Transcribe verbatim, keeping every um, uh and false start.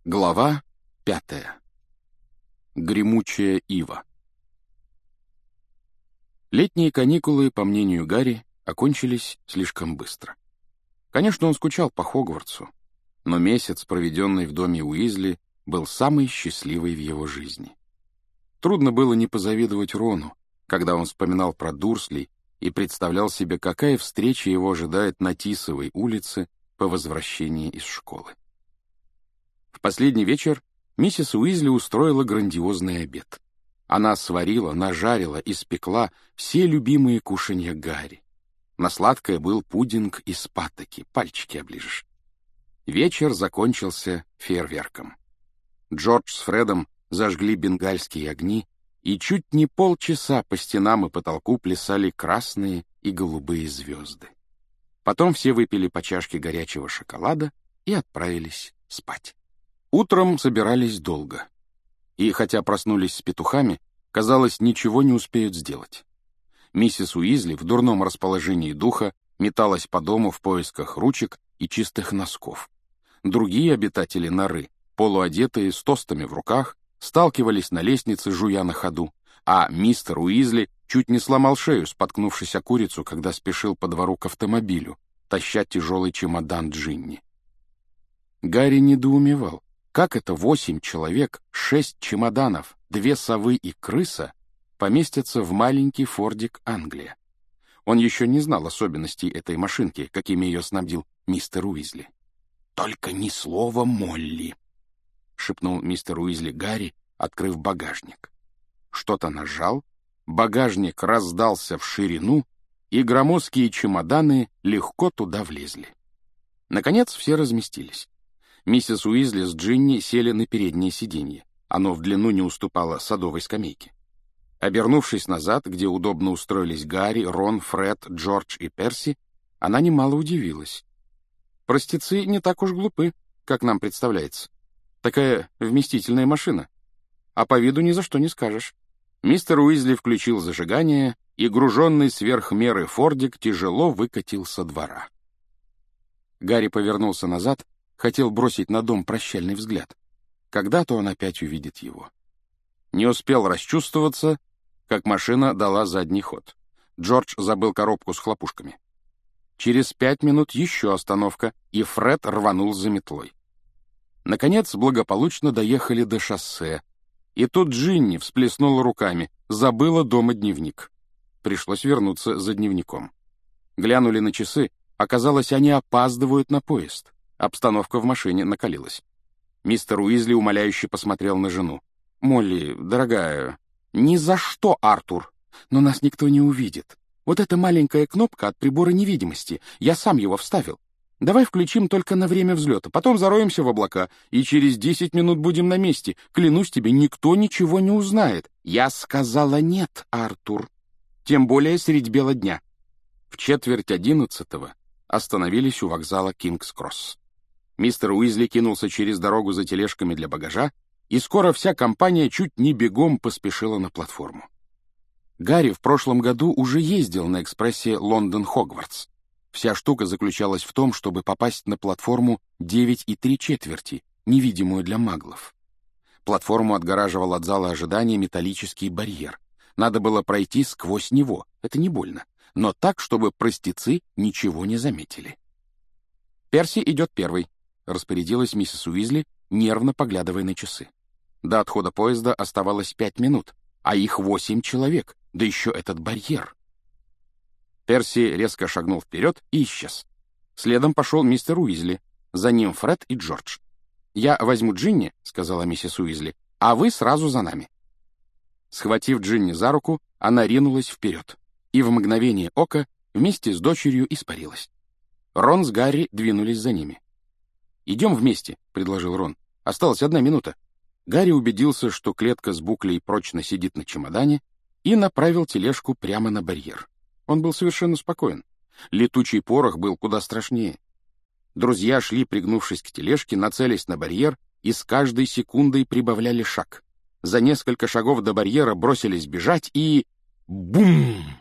Глава пятая. Гремучая ива. Летние каникулы, по мнению Гарри, окончились слишком быстро. Конечно, он скучал по Хогвартсу, но месяц, проведенный в доме Уизли, был самый счастливый в его жизни. Трудно было не позавидовать Рону, когда он вспоминал про Дурслей и представлял себе, какая встреча его ожидает на Тисовой улице по возвращении из школы. В последний вечер миссис Уизли устроила грандиозный обед. Она сварила, нажарила, испекла все любимые кушанья Гарри. На сладкое был пудинг из паттоки, пальчики оближешь. Вечер закончился фейерверком. Джордж с Фредом зажгли бенгальские огни, и чуть не полчаса по стенам и потолку плясали красные и голубые звезды. Потом все выпили по чашке горячего шоколада и отправились спать. Утром собирались долго. И хотя проснулись с петухами, казалось, ничего не успеют сделать. Миссис Уизли в дурном расположении духа металась по дому в поисках ручек и чистых носков. Другие обитатели норы, полуодетые, с тостами в руках, сталкивались на лестнице, жуя на ходу, а мистер Уизли чуть не сломал шею, споткнувшись о курицу, когда спешил по двору к автомобилю, таща тяжелый чемодан Джинни. Гарри недоумевал. Как это восемь человек, шесть чемоданов, две совы и крыса поместятся в маленький фордик Англия? Он еще не знал особенностей этой машинки, какими ее снабдил мистер Уизли. «Только ни слова Молли!» — шепнул мистер Уизли Гарри, открыв багажник. Что-то нажал, багажник раздался в ширину, и громоздкие чемоданы легко туда влезли. Наконец все разместились. Миссис Уизли с Джинни сели на переднее сиденье. Оно в длину не уступало садовой скамейке. Обернувшись назад, где удобно устроились Гарри, Рон, Фред, Джордж и Перси, она немало удивилась. Простецы не так уж глупы, как нам представляется. Такая вместительная машина. А по виду ни за что не скажешь. Мистер Уизли включил зажигание, и груженный сверх меры фордик тяжело выкатил со двора. Гарри повернулся назад, хотел бросить на дом прощальный взгляд. Когда-то он опять увидит его. Не успел расчувствоваться, как машина дала задний ход. Джордж забыл коробку с хлопушками. Через пять минут еще остановка, и Фред рванул за метлой. Наконец, благополучно доехали до шоссе, и тут Джинни всплеснула руками, забыла дома дневник. Пришлось вернуться за дневником. Глянули на часы, оказалось, они опаздывают на поезд. Обстановка в машине накалилась. Мистер Уизли умоляюще посмотрел на жену. «Молли, дорогая...» «Ни за что, Артур! Но нас никто не увидит. Вот эта маленькая кнопка от прибора невидимости. Я сам его вставил. Давай включим только на время взлета, потом зароемся в облака, и через десять минут будем на месте. Клянусь тебе, никто ничего не узнает». «Я сказала нет, Артур. Тем более средь бела дня». В четверть одиннадцатого остановились у вокзала Кингс-Кросс. Мистер Уизли кинулся через дорогу за тележками для багажа, и скоро вся компания чуть не бегом поспешила на платформу. Гарри в прошлом году уже ездил на экспрессе Лондон-Хогвартс. Вся штука заключалась в том, чтобы попасть на платформу девять и три четверти, невидимую для маглов. Платформу отгораживал от зала ожидания металлический барьер. Надо было пройти сквозь него, это не больно, но так, чтобы простецы ничего не заметили. «Перси идет первый», — распорядилась миссис Уизли, нервно поглядывая на часы. До отхода поезда оставалось пять минут, а их восемь человек, да еще этот барьер. Перси резко шагнул вперед и исчез. Следом пошел мистер Уизли, за ним Фред и Джордж. «Я возьму Джинни», — сказала миссис Уизли, — «а вы сразу за нами». Схватив Джинни за руку, она ринулась вперед, и в мгновение ока вместе с дочерью испарилась. Рон с Гарри двинулись за ними. «Идем вместе», — предложил Рон. «Осталась одна минута». Гарри убедился, что клетка с буклей прочно сидит на чемодане, и направил тележку прямо на барьер. Он был совершенно спокоен. Летучий порох был куда страшнее. Друзья шли, пригнувшись к тележке, нацелясь на барьер, и с каждой секундой прибавляли шаг. За несколько шагов до барьера бросились бежать, и... Бум!